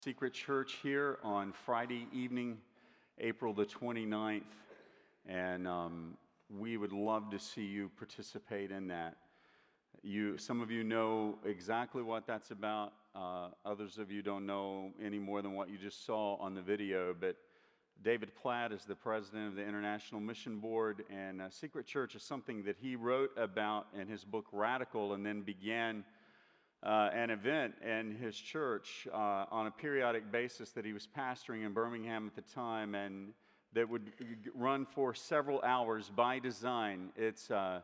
Secret Church here on Friday evening, April the 29th, and we would love to see you participate in that. Some of you know exactly what that's about. Others of you don't know any more than what you just saw on the video, but David Platt is the president of the International Mission Board, and Secret Church is something that he wrote about in his book Radical, and then began an event in his church on a periodic basis that he was pastoring in Birmingham at the time, and that would run for several hours by design. But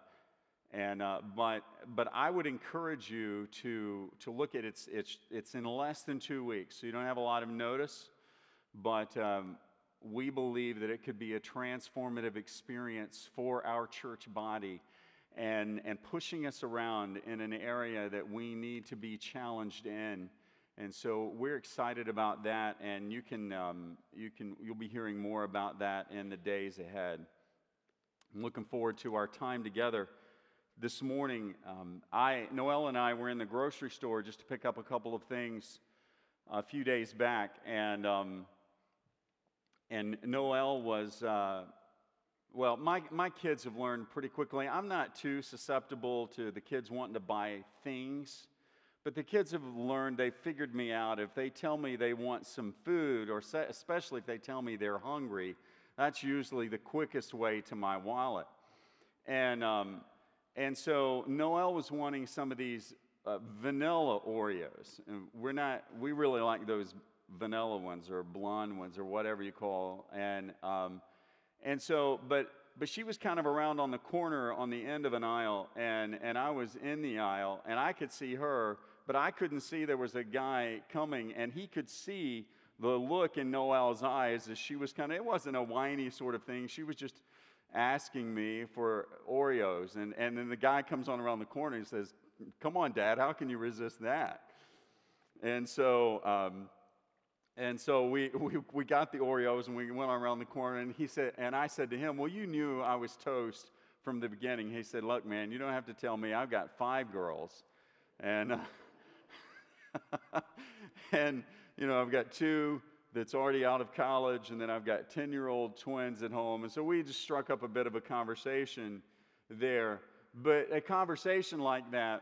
I would encourage you to look at it. It's in less than 2 weeks, so you don't have a lot of notice, but we believe that it could be a transformative experience for our church body. And pushing us around in an area that we need to be challenged in, and so we're excited about that. And you'll be hearing more about that in the days ahead. I'm looking forward to our time together this morning. Noelle and I were in the grocery store just to pick up a couple of things a few days back, and Noelle was. Well, my kids have learned pretty quickly. I'm not too susceptible to the kids wanting to buy things, but the kids have learned, they figured me out. If they tell me they want some food, or especially if they tell me they're hungry, that's usually the quickest way to my wallet. And so Noelle was wanting some of these vanilla Oreos. And we really like those vanilla ones or blonde ones or whatever you call. And so, but she was kind of around on the corner on the end of an aisle, and I was in the aisle, and I could see her, but I couldn't see there was a guy coming, and he could see the look in Noelle's eyes as she was it wasn't a whiny sort of thing. She was just asking me for Oreos, and then the guy comes on around the corner and says, "Come on, Dad, how can you resist that?" And so we got the Oreos, and we went around the corner, and I said to him, "Well, you knew I was toast from the beginning." He said, "Look, man, you don't have to tell me. I've got 5 girls, and and I've got 2 that's already out of college, and then I've got 10-year-old twins at home." And so we just struck up a bit of a conversation there. But a conversation like that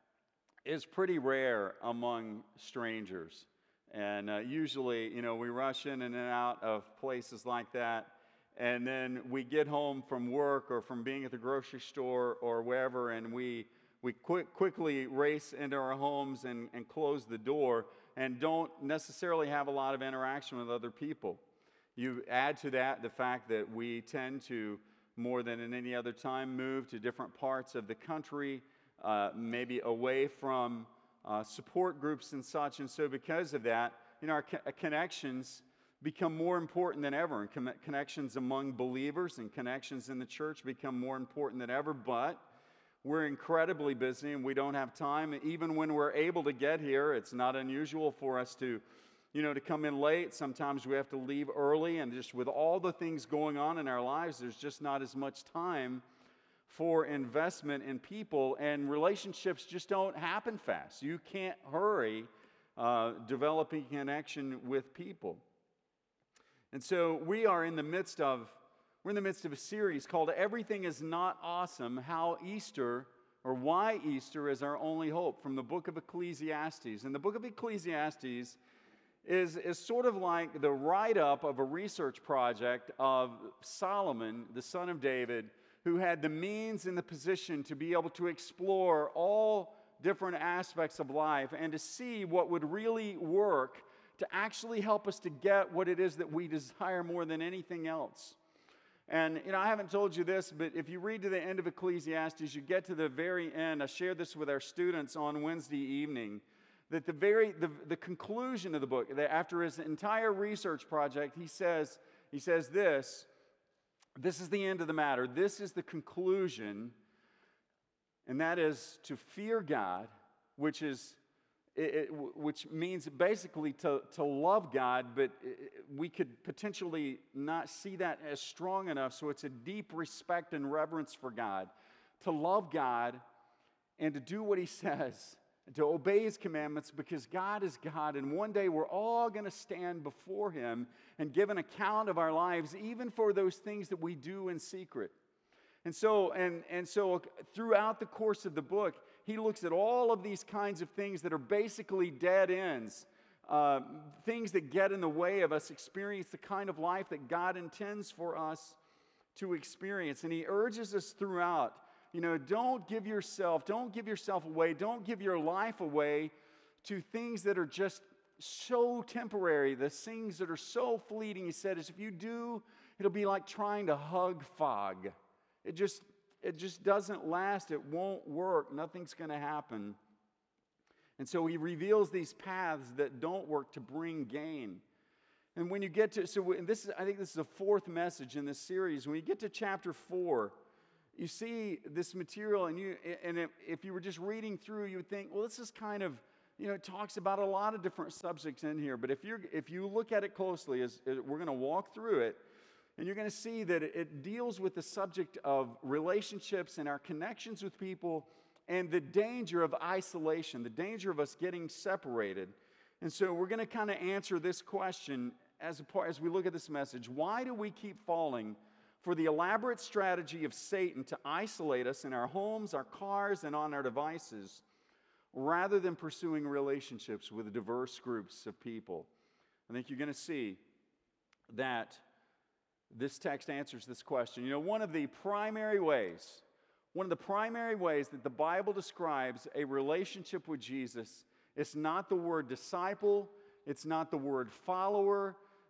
is pretty rare among strangers. And usually, we rush in and out of places like that, and then we get home from work or from being at the grocery store or wherever, and we quickly race into our homes and close the door and don't necessarily have a lot of interaction with other people. You add to that the fact that we tend to, more than in any other time, move to different parts of the country, maybe away from support groups and such, and so because of that, our connections become more important than ever, and connections among believers and connections in the church become more important than ever. But we're incredibly busy, and we don't have time. Even when we're able to get here, it's not unusual for us to come in late. Sometimes we have to leave early, and just with all the things going on in our lives, there's just not as much time for investment in people, and relationships just don't happen fast. You can't hurry developing connection with people. And so we're in the midst of a series called "Everything is Not Awesome: How Easter or Why Easter is Our Only Hope," from the book of Ecclesiastes. And the book of Ecclesiastes is sort of like the write-up of a research project of Solomon, the son of David, who had the means and the position to be able to explore all different aspects of life and to see what would really work to actually help us to get what it is that we desire more than anything else. And, I haven't told you this, but if you read to the end of Ecclesiastes, you get to the very end. I shared this with our students on Wednesday evening, that the conclusion of the book, that after his entire research project, he says this is the end of the matter. This is the conclusion, and that is to fear God, which means basically to love God, but we could potentially not see that as strong enough, so it's a deep respect and reverence for God. To love God and to do what He says to obey His commandments, because God is God, and one day we're all going to stand before Him and give an account of our lives, even for those things that we do in secret. And so throughout the course of the book, he looks at all of these kinds of things that are basically dead ends, things that get in the way of us experience the kind of life that God intends for us to experience. And he urges us throughout, don't give yourself away, don't give your life away to things that are just so temporary, the things that are so fleeting. He said, if you do, it'll be like trying to hug fog. It just doesn't last. It won't work. Nothing's going to happen. And so he reveals these paths that don't work to bring gain. And when you get to, I think this is the fourth message in this series. When you get to chapter 4, you see this material, and if you were just reading through, you would think, well, this is kind of, it talks about a lot of different subjects in here. But if you look at it closely, as we're going to walk through it, and you're going to see that it deals with the subject of relationships and our connections with people and the danger of isolation, the danger of us getting separated. And so we're going to kind of answer this question as we look at this message. Why do we keep falling for the elaborate strategy of Satan to isolate us in our homes, our cars, and on our devices, rather than pursuing relationships with diverse groups of people? I think you're going to see that this text answers this question. One of the primary ways that the Bible describes a relationship with Jesus, it's not the word disciple, it's not the word follower,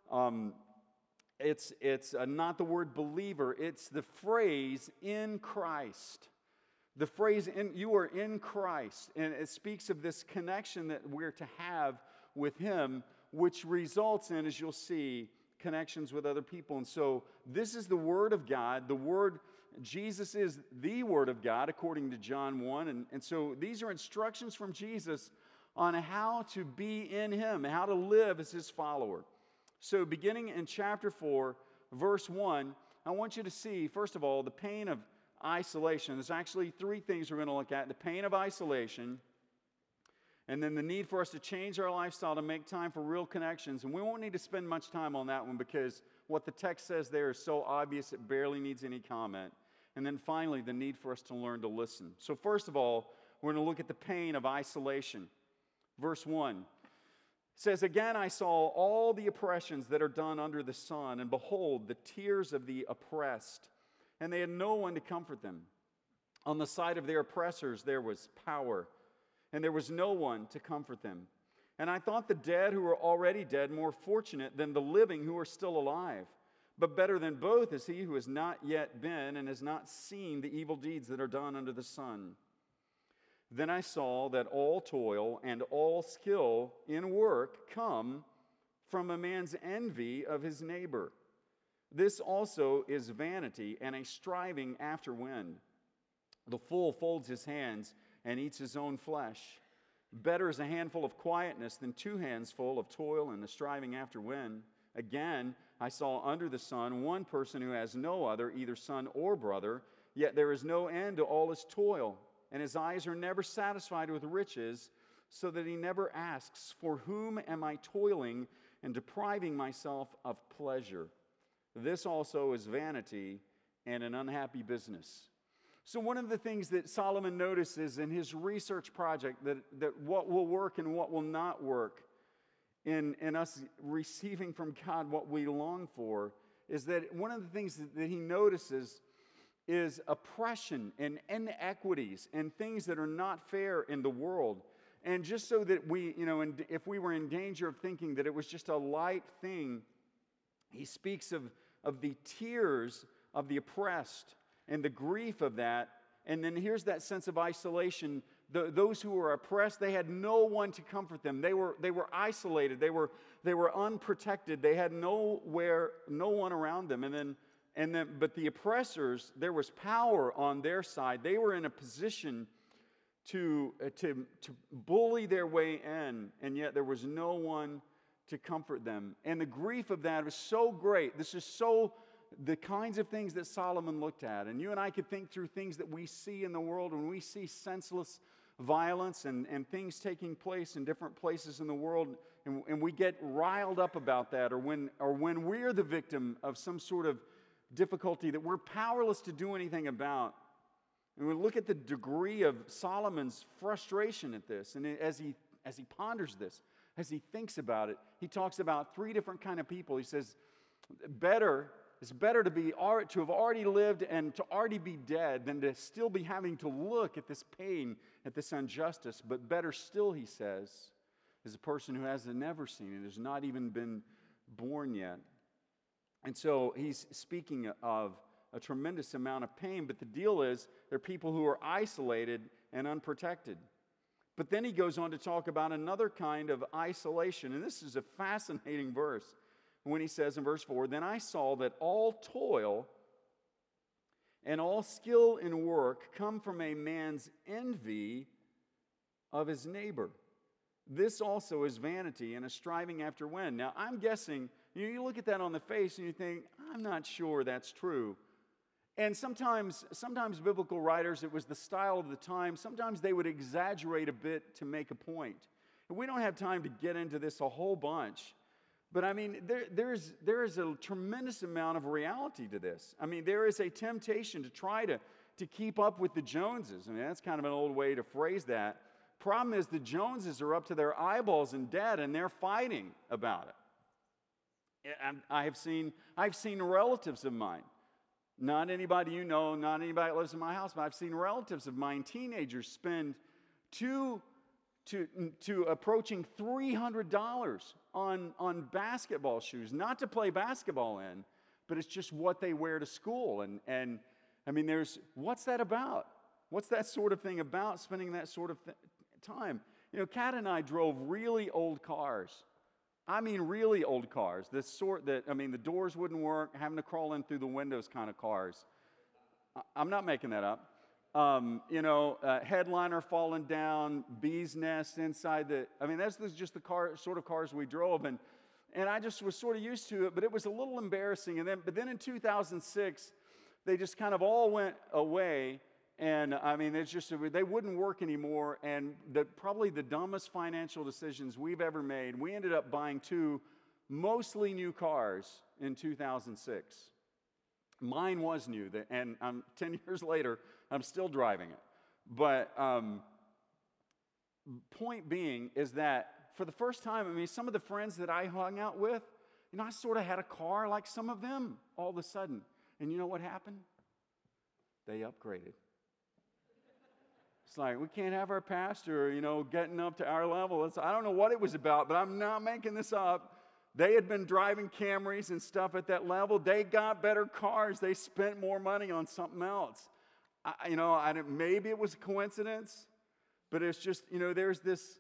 it's not the word believer, it's the phrase in Christ. The phrase you are in Christ, and it speaks of this connection that we're to have with Him, which results in, as you'll see, connections with other people. And so this is the Word of God. Jesus is the Word of God, according to John 1. And so these are instructions from Jesus on how to be in Him, how to live as His follower. So beginning in chapter 4, verse 1, I want you to see, first of all, the pain of isolation. There's actually three things we're going to look at. The pain of isolation, and then the need for us to change our lifestyle to make time for real connections. And we won't need to spend much time on that one because what the text says there is so obvious it barely needs any comment. And then finally, the need for us to learn to listen. So first of all, we're going to look at the pain of isolation. Verse 1 says, "Again I saw all the oppressions that are done under the sun, and behold, the tears of the oppressed, and they had no one to comfort them. On the side of their oppressors there was power, and there was no one to comfort them. And I thought the dead who are already dead more fortunate than the living who are still alive. But better than both is he who has not yet been and has not seen the evil deeds that are done under the sun. Then I saw that all toil and all skill in work come from a man's envy of his neighbor. This also is vanity and a striving after wind. The fool folds his hands and eats his own flesh. Better is a handful of quietness than 2 hands full of toil and the striving after wind. Again, I saw under the sun one person who has no other, either son or brother, yet there is no end to all his toil, and his eyes are never satisfied with riches, so that he never asks, for whom am I toiling and depriving myself of pleasure? This also is vanity and an unhappy business." So one of the things that Solomon notices in his research project, that what will work and what will not work in us receiving from God what we long for, is that one of the things that he notices is oppression and inequities and things that are not fair in the world. And just so that we, if we were in danger of thinking that it was just a light thing, he speaks of the tears of the oppressed and the grief of that. And then here's that sense of isolation. Those who were oppressed, they had no one to comfort them. They were isolated. They were unprotected. They had no one around them. But the oppressors, there was power on their side. They were in a position to bully their way in, and yet there was no one to comfort them. And the grief of that was so great. This is so the kinds of things that Solomon looked at. And you and I could think through things that we see in the world when we see senseless violence and things taking place in different places in the world, and we get riled up about that, or when we're the victim of some sort of difficulty that we're powerless to do anything about. And we look at the degree of Solomon's frustration at this, and as he ponders this, as he thinks about it, he talks about three different kind of people. He says, it's better to have already lived and to already be dead than to still be having to look at this pain, at this injustice. But better still, he says, is a person who has never seen it, has not even been born yet. And so he's speaking of a tremendous amount of pain, but the deal is there are people who are isolated and unprotected. But then he goes on to talk about another kind of isolation, and this is a fascinating verse when he says in verse 4, "Then I saw that all toil and all skill in work come from a man's envy of his neighbor. This also is vanity and a striving after wind." Now, I'm guessing, you look at that on the face and you think, I'm not sure that's true. And sometimes biblical writers, it was the style of the time, sometimes they would exaggerate a bit to make a point. And we don't have time to get into this a whole bunch. But I mean, there is a tremendous amount of reality to this. I mean, there is a temptation to try to keep up with the Joneses. I mean, that's kind of an old way to phrase that. Problem is, the Joneses are up to their eyeballs in debt, and they're fighting about it. And I've seen relatives of mine, not anybody you know, not anybody that lives in my house, but I've seen relatives of mine, teenagers, spend to approaching $300 on basketball shoes, not to play basketball in, but it's just what they wear to school. And I mean, what's that about? What's that sort of thing about, spending that sort of time? You know, Kat and I drove really old cars. I mean, really old cars. The sort that, I mean, the doors wouldn't work, having to crawl in through the windows kind of cars. I'm not making that up. Headliner falling down, bee's nest inside that's just the sort of cars we drove. And I just was sort of used to it, but it was a little embarrassing. But then in 2006, they just kind of all went away. And I mean, they wouldn't work anymore. And probably the dumbest financial decisions we've ever made, we ended up buying two mostly new cars in 2006. Mine was new, and 10 years later, I'm still driving it. But point being is that for the first time, I mean, some of the friends that I hung out with, I sort of had a car like some of them all of a sudden. And you know what happened? They upgraded. It's like, we can't have our pastor, getting up to our level. I don't know what it was about, but I'm not making this up. They had been driving Camrys and stuff at that level. They got better cars. They spent more money on something else. Maybe it was a coincidence, but it's just, there's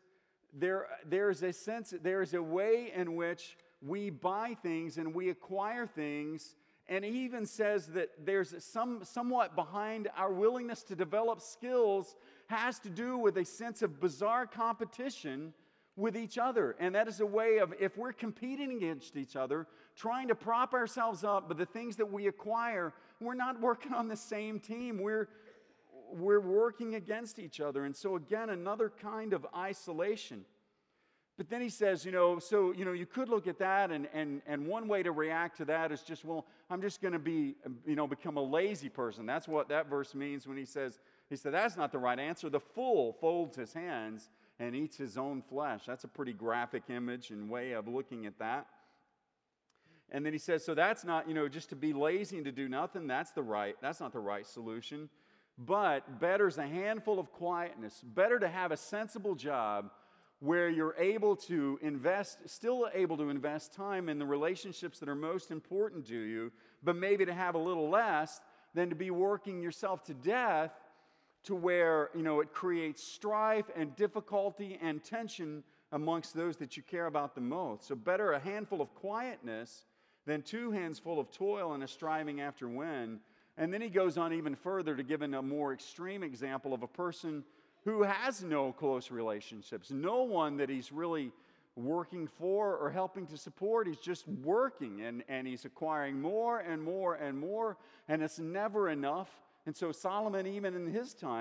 a sense, there's a way in which we buy things and we acquire things. And he even says that there's somewhat behind our willingness to develop skills has to do with a sense of bizarre competition with each other. And that is a way of, if we're competing against each other, trying to prop ourselves up, but the things that we acquire, we're not working on the same team. We're working against each other. And so again, another kind of isolation. But then he says, you could look at that, and one way to react to that is just, well, I'm just going to become a lazy person. That's what that verse means when he said, that's not the right answer. The fool folds his hands and eats his own flesh. That's a pretty graphic image and way of looking at that. And then he says, so that's not, just to be lazy and to do nothing, that's not the right solution. But better is a handful of quietness, better to have a sensible job where you're still able to invest time in the relationships that are most important to you, but maybe to have a little less than to be working yourself to death to where, it creates strife and difficulty and tension amongst those that you care about the most. So better a handful of quietness than two hands full of toil and a striving after wind. And then he goes on even further to give a more extreme example of a person who has no close relationships, no one that he's really working for or helping to support. He's just working, and he's acquiring more and more and more, and it's never enough. And so Solomon, even in his time,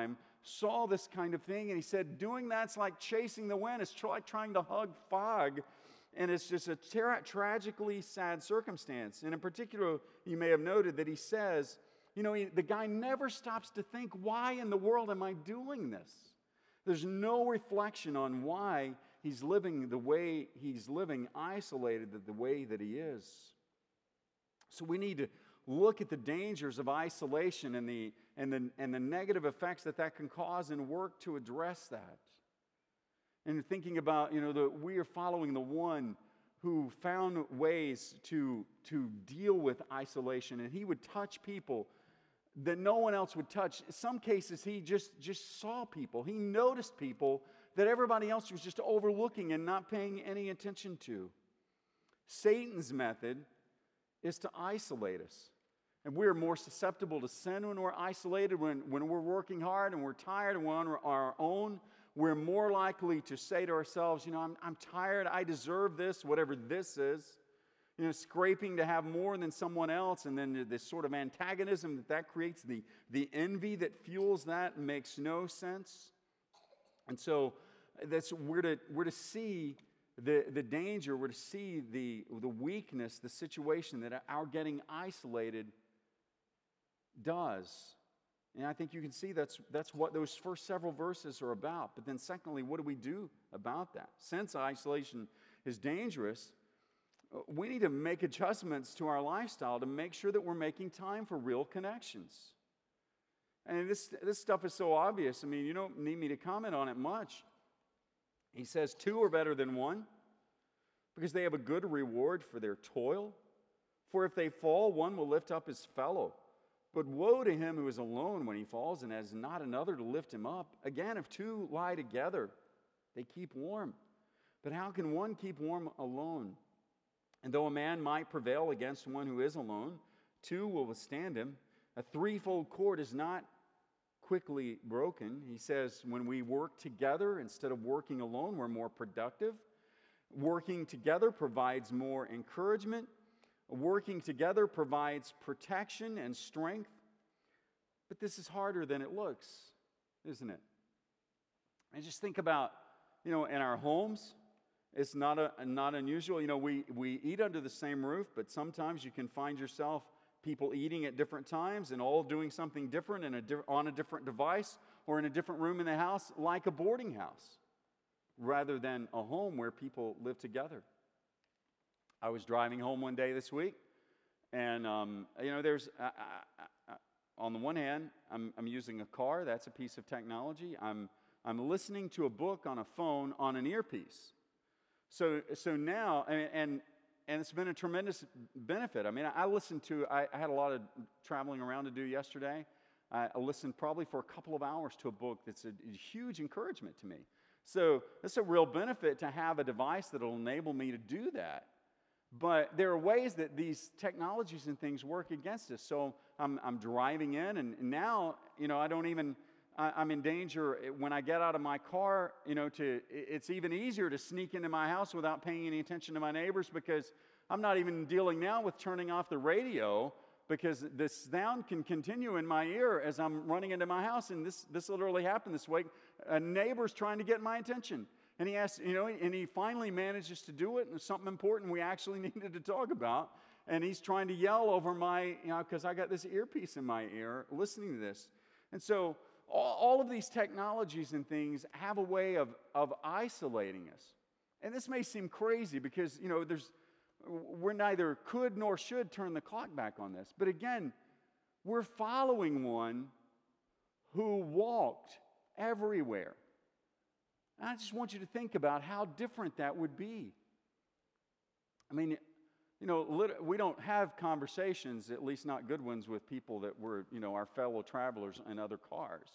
saw this kind of thing, and he said, doing that's like chasing the wind. It's like trying to hug fog, and it's just a tragically sad circumstance. And in particular, you may have noted that he says, the guy never stops to think, why in the world am I doing this? There's no reflection on why he's living the way he's living, isolated the way that he is. So we need to look at the dangers of isolation and the negative effects that can cause and work to address that. And thinking about, that we are following the one who found ways to deal with isolation, and he would touch people that no one else would touch. In some cases, he just saw people. He noticed people that everybody else was just overlooking and not paying any attention to. Satan's method is to isolate us. And we're more susceptible to sin when we're isolated, when we're working hard and we're tired and we're on our own. We're more likely to say to ourselves, I'm tired, I deserve this, whatever this is. Scraping to have more than someone else, and then this sort of antagonism that creates, the envy that fuels that makes no sense. And so we're to see the danger, we're to see the weakness, the situation that our getting isolated does. And I think you can see that's what those first several verses are about. But then secondly, what do we do about that? Since isolation is dangerous, we need to make adjustments to our lifestyle to make sure that we're making time for real connections. And this stuff is so obvious. I mean, you don't need me to comment on it much. He says 2 are better than 1 because they have a good reward for their toil. For if they fall, one will lift up his fellow. But woe to him who is alone when he falls and has not another to lift him up. Again, if 2 lie together, they keep warm. But how can one keep warm alone? And though a man might prevail against one who is alone, 2 will withstand him. A threefold cord is not quickly broken. He says when we work together instead of working alone, we're more productive. Working together provides more encouragement. Working together provides protection and strength. But this is harder than it looks, isn't it? And just think about, in our homes, it's not unusual. We eat under the same roof, but sometimes you can find yourself people eating at different times and all doing something different on a different device or in a different room in the house, like a boarding house, rather than a home where people live together. I was driving home one day this week, and there's on the one hand, I'm using a car. That's a piece of technology. I'm listening to a book on a phone on an earpiece. So now, and it's been a tremendous benefit. I mean, I had a lot of traveling around to do yesterday. I listened probably for a couple of hours to a book that's a huge encouragement to me. So it's a real benefit to have a device that will enable me to do that. But there are ways that these technologies and things work against us. So I'm driving in, and now, I'm in danger when I get out of my car, it's even easier to sneak into my house without paying any attention to my neighbors, because I'm not even dealing now with turning off the radio, because the sound can continue in my ear as I'm running into my house. And this literally happened this week. A neighbor's trying to get my attention. And he asked, and he finally manages to do it, and it's something important we actually needed to talk about. And he's trying to yell over my, because I got this earpiece in my ear listening to this. And so all of these technologies and things have a way of isolating us. And this may seem crazy because, we're neither could nor should turn the clock back on this. But again, we're following one who walked everywhere. And I just want you to think about how different that would be. I mean, we don't have conversations, at least not good ones, with people that were, our fellow travelers in other cars.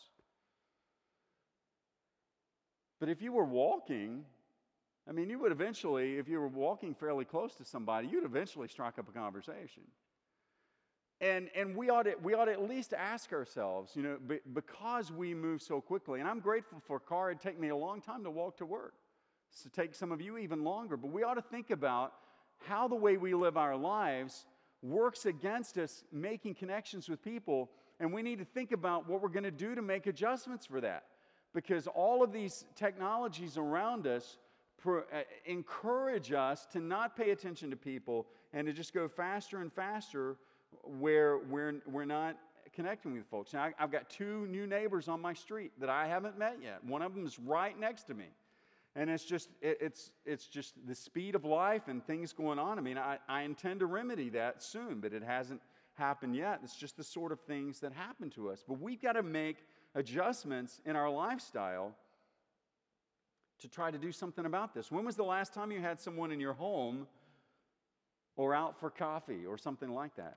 But if you were walking, you would eventually, if you were walking fairly close to somebody, you'd eventually strike up a conversation. And we ought to at least ask ourselves, because we move so quickly, and I'm grateful for a car. It'd take me a long time to walk to work. So take some of you even longer. But we ought to think about how the way we live our lives works against us making connections with people And we need to think about what we're going to do to make adjustments for that. Because all of these technologies around us encourage us to not pay attention to people and to just go faster and faster where we're not connecting with folks. Now, I've got 2 new neighbors on my street that I haven't met yet. One of them is right next to me. And it's just the speed of life and things going on. I mean, I intend to remedy that soon, but it hasn't happened yet. It's just the sort of things that happen to us. But we've got to make adjustments in our lifestyle to try to do something about this. When was the last time you had someone in your home or out for coffee or something like that?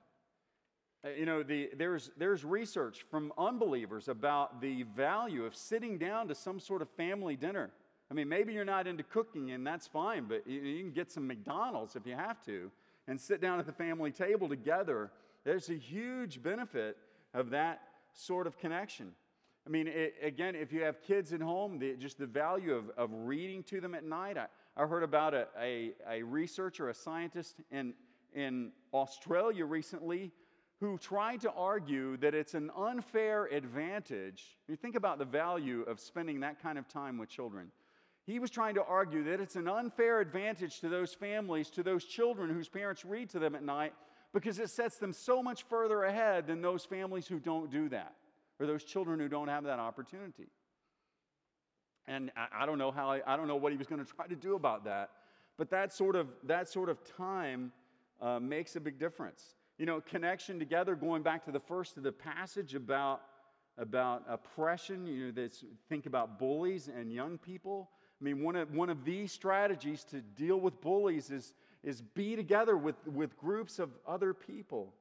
There's research from unbelievers about the value of sitting down to some sort of family dinner. I mean, maybe you're not into cooking, and that's fine, but you can get some McDonald's if you have to and sit down at the family table together. There's a huge benefit of that sort of connection. I mean, again, if you have kids at home, just the value of reading to them at night. I heard about a researcher, a scientist in Australia recently who tried to argue that it's an unfair advantage. You think about the value of spending that kind of time with children. He was trying to argue that it's an unfair advantage to those families, to those children whose parents read to them at night, because it sets them so much further ahead than those families who don't do that, or those children who don't have that opportunity. And I don't know what he was going to try to do about that, but that sort of time makes a big difference. You know, connection together, going back to the first of the passage about oppression, you know, think about bullies and young people. I mean, one of these strategies to deal with bullies is be together with groups of other people.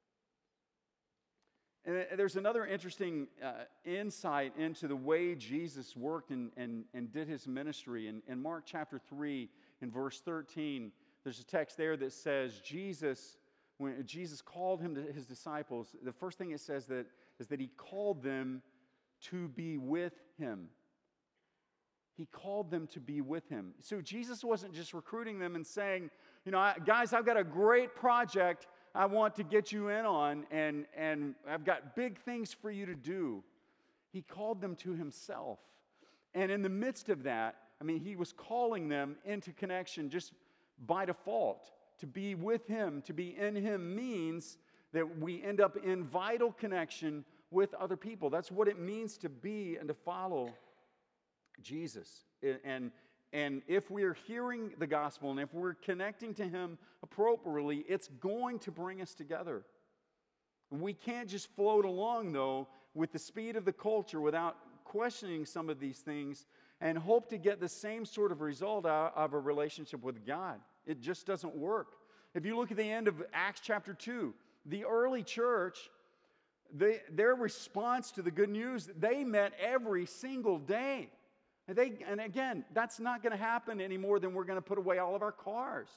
And there's another interesting insight into the way Jesus worked and did his ministry. In Mark chapter 3, in verse 13, there's a text there that says when Jesus called his disciples, the first thing it says is that he called them to be with him. He called them to be with him. So Jesus wasn't just recruiting them and saying, you know, guys, I've got a great project I want to get you in on, and I've got big things for you to do. He called them to himself. And in the midst of that, I mean, he was calling them into connection just by default. To be with him, to be in him means that we end up in vital connection with other people. That's what it means to be and to follow Jesus. And if we're hearing the gospel and if we're connecting to him appropriately, it's going to bring us together. And we can't just float along, though, with the speed of the culture without questioning some of these things and hope to get the same sort of result out of a relationship with God. It just doesn't work. If you look at the end of Acts chapter 2, the early church, their response to the good news, they met every single day. And again, that's not going to happen any more than we're going to put away all of our cars.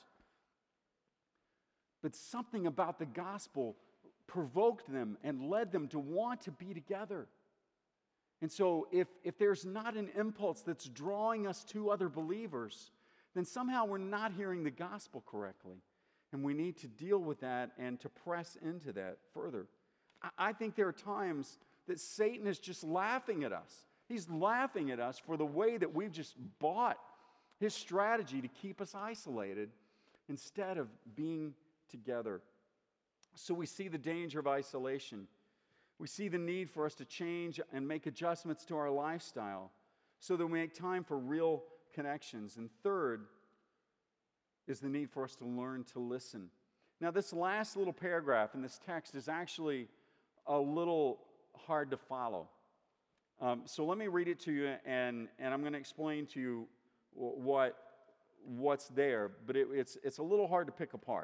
But something about the gospel provoked them and led them to want to be together. And so if there's not an impulse that's drawing us to other believers, then somehow we're not hearing the gospel correctly. And we need to deal with that and to press into that further. I think there are times that Satan is just laughing at us. He's laughing at us for the way that we've just bought his strategy to keep us isolated instead of being together. So we see the danger of isolation. We see the need for us to change and make adjustments to our lifestyle so that we make time for real connections. And third is the need for us to learn to listen. Now, this last little paragraph in this text is actually a little hard to follow. So let me read it to you, and I'm going to explain to you what's there, but it's a little hard to pick apart.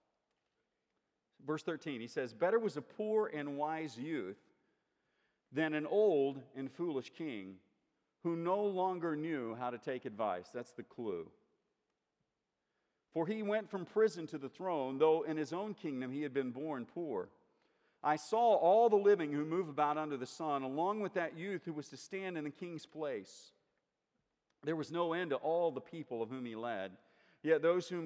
Verse 13, he says, "Better was a poor and wise youth than an old and foolish king who no longer knew how to take advice." That's the clue. "For he went from prison to the throne, though in his own kingdom he had been born poor. I saw all the living who move about under the sun, along with that youth who was to stand in the king's place. There was no end to all the people of whom he led. Yet those who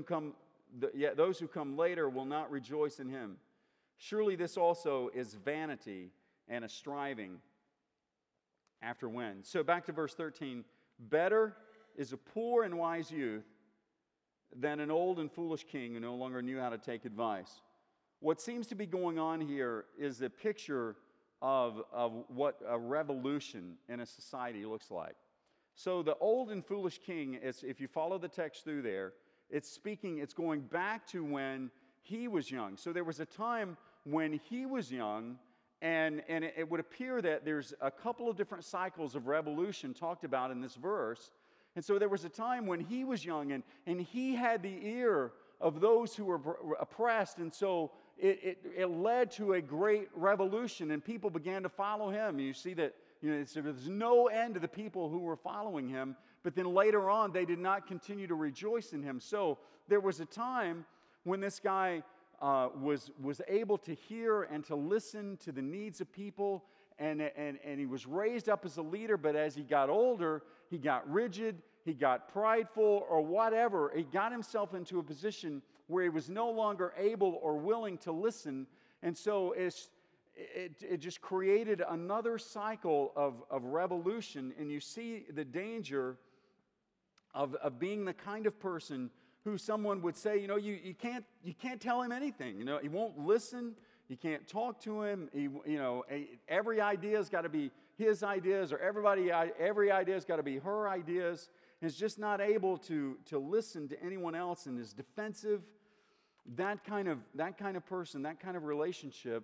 come later will not rejoice in him. Surely this also is vanity and a striving after wind. So back to verse 13. Better is a poor and wise youth than an old and foolish king who no longer knew how to take advice. What seems to be going on here is a picture of what a revolution in a society looks like. So the old and foolish king, if you follow the text through there, it's going back to when he was young. So there was a time when he was young, and it would appear that there's a couple of different cycles of revolution talked about in this verse. And so there was a time when he was young, and he had the ear of those who were oppressed, and so it led to a great revolution, and people began to follow him. You see that there's no end to the people who were following him, but then later on, they did not continue to rejoice in him. So there was a time when this guy was able to hear and to listen to the needs of people, and he was raised up as a leader, but as he got older, he got rigid, he got prideful, or whatever. He got himself into a position where he was no longer able or willing to listen, and so it just created another cycle of revolution, and you see the danger of being the kind of person who someone would say, you can't tell him anything. He won't listen. You can't talk to him. Every idea's got to be his ideas, or every idea's got to be her ideas. And is just not able to listen to anyone else, and is defensive. That kind of person, that kind of relationship,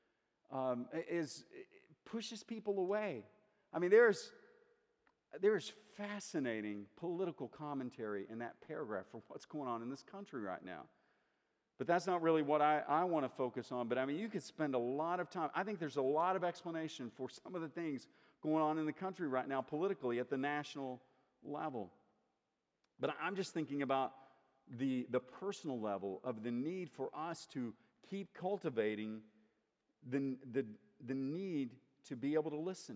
pushes people away. I mean, there's fascinating political commentary in that paragraph for what's going on in this country right now. But that's not really what I want to focus on. But I mean, you could spend a lot of time. I think there's a lot of explanation for some of the things going on in the country right now politically at the national level. But I'm just thinking about the personal level of the need for us to keep cultivating the need to be able to listen.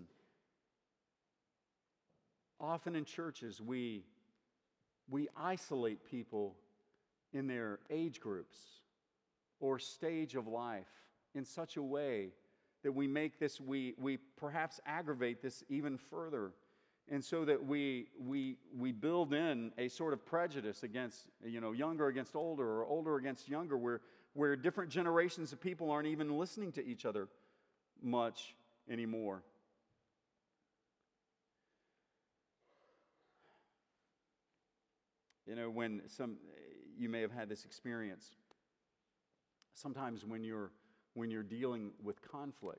Often in churches, we isolate people in their age groups or stage of life in such a way that we make this, we perhaps aggravate this even further. And so that we build in a sort of prejudice against, younger against older, or older against younger, where different generations of people aren't even listening to each other much anymore. When you may have had this experience. Sometimes when you're dealing with conflict,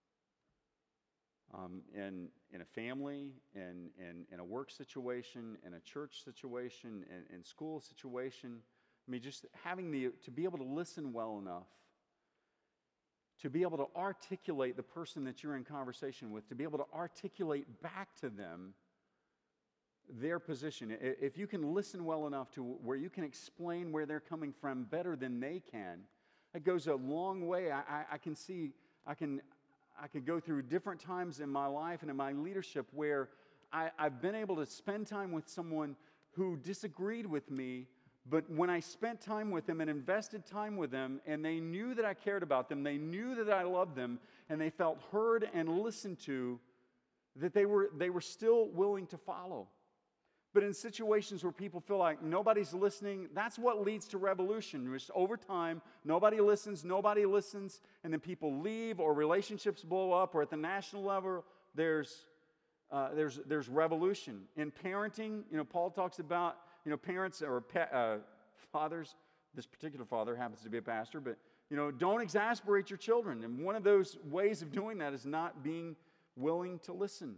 in a family, in a work situation, in a church situation, in school situation, I mean, just having to be able to listen well enough, to be able to articulate the person that you're in conversation with, to be able to articulate back to them their position. If you can listen well enough to where you can explain where they're coming from better than they can, it goes a long way. I could go through different times in my life and in my leadership where I've been able to spend time with someone who disagreed with me, but when I spent time with them and invested time with them, and they knew that I cared about them, they knew that I loved them, and they felt heard and listened to, that they were still willing to follow. But in situations where people feel like nobody's listening, that's what leads to revolution. Just over time, nobody listens, and then people leave, or relationships blow up, or at the national level, there's revolution. In parenting, Paul talks about, parents or fathers. This particular father happens to be a pastor, but don't exasperate your children. And one of those ways of doing that is not being willing to listen.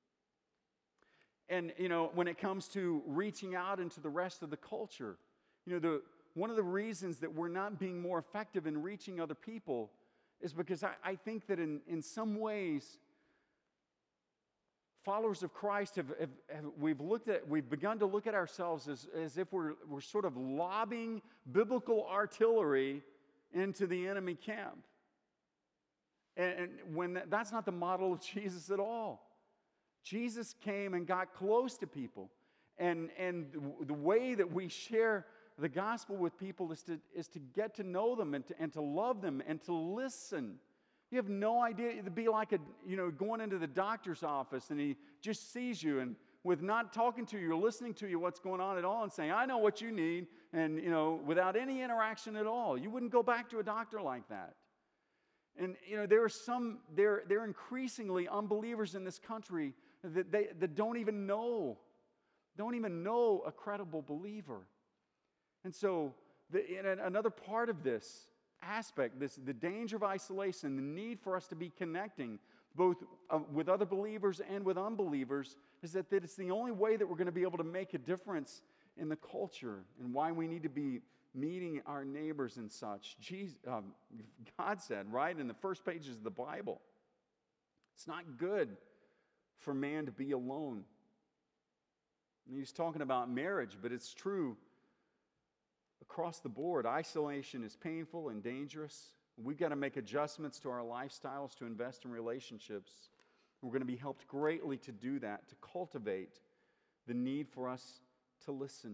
And, when it comes to reaching out into the rest of the culture, one of the reasons that we're not being more effective in reaching other people is because I think that in some ways, followers of Christ we've begun to look at ourselves as if we're sort of lobbing biblical artillery into the enemy camp. And when that's not the model of Jesus at all. Jesus came and got close to people. And the way that we share the gospel with people is to get to know them and to love them and to listen You have no idea. It'd be like going into the doctor's office and he just sees you and with not talking to you or listening to you what's going on at all and saying, I know what you need, and without any interaction at all. You wouldn't go back to a doctor like that. And there are increasingly unbelievers in this country that don't even know a credible believer. And so another part of this aspect, the danger of isolation, the need for us to be connecting both with other believers and with unbelievers, is that it's the only way that we're going to be able to make a difference in the culture and why we need to be meeting our neighbors and such. God said, right in the first pages of the Bible, it's not good for man to be alone. And he's talking about marriage, but it's true across the board. Isolation is painful and dangerous. We've got to make adjustments to our lifestyles to invest in relationships. We're going to be helped greatly to do that, to cultivate the need for us to listen.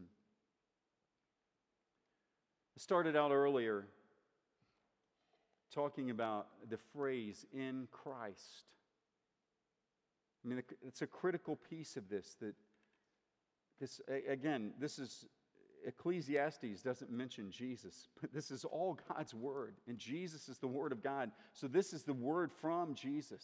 I started out earlier talking about the phrase, in Christ. I mean, it's a critical piece of this. This is Ecclesiastes doesn't mention Jesus, but this is all God's Word, and Jesus is the Word of God. So this is the Word from Jesus.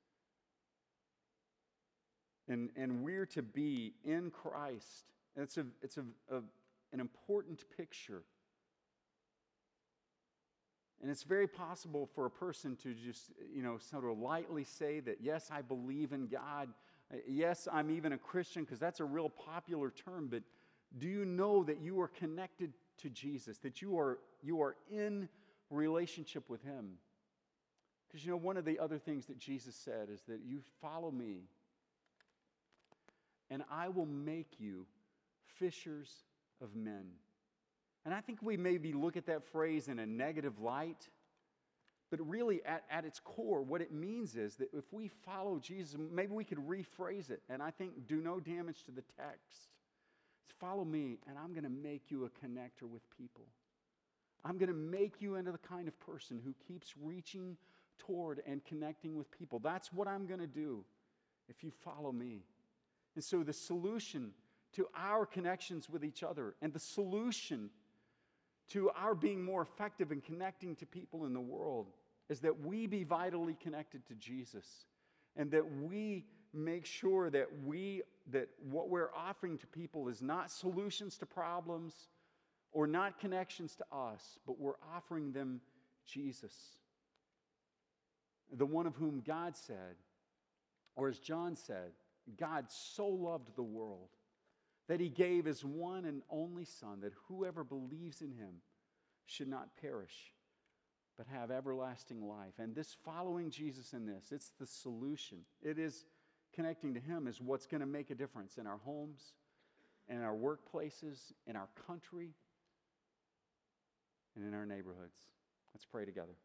And we're to be in Christ. And it's an important picture. And it's very possible for a person to just, sort of lightly say that, yes, I believe in God. Yes, I'm even a Christian, because that's a real popular term. But do you know that you are connected to Jesus, that you are in relationship with Him? Because, one of the other things that Jesus said is that you follow me, and I will make you fishers of men. And I think we maybe look at that phrase in a negative light, but really at its core, what it means is that if we follow Jesus, maybe we could rephrase it, and I think do no damage to the text. It's follow me, and I'm going to make you a connector with people. I'm going to make you into the kind of person who keeps reaching toward and connecting with people. That's what I'm going to do if you follow me. And so the solution to our connections with each other and the solution to our being more effective in connecting to people in the world is that we be vitally connected to Jesus, and that we make sure that what we're offering to people is not solutions to problems or not connections to us, but we're offering them Jesus, the one of whom God said, or as John said, God so loved the world that He gave His one and only Son, that whoever believes in Him should not perish, but have everlasting life. And this following Jesus in this, it's the solution. It is connecting to Him is what's going to make a difference in our homes, in our workplaces, in our country, and in our neighborhoods. Let's pray together.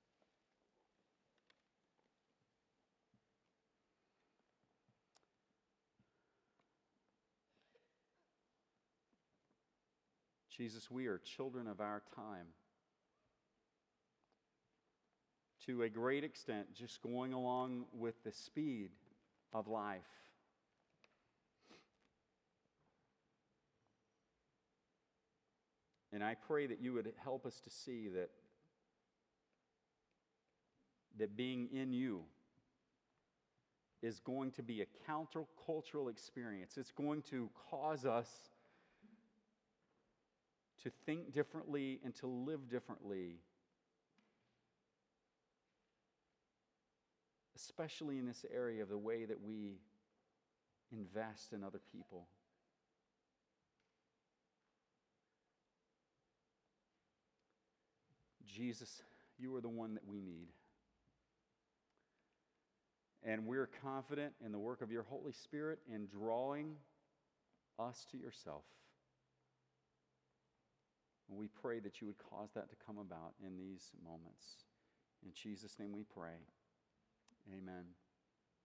Jesus, we are children of our time. To a great extent, just going along with the speed of life. And I pray that you would help us to see that being in you is going to be a countercultural experience. It's going to cause us to think differently and to live differently, especially in this area of the way that we invest in other people. Jesus, you are the one that we need. And we're confident in the work of your Holy Spirit in drawing us to yourself. And we pray that you would cause that to come about in these moments. In Jesus' name we pray. Amen.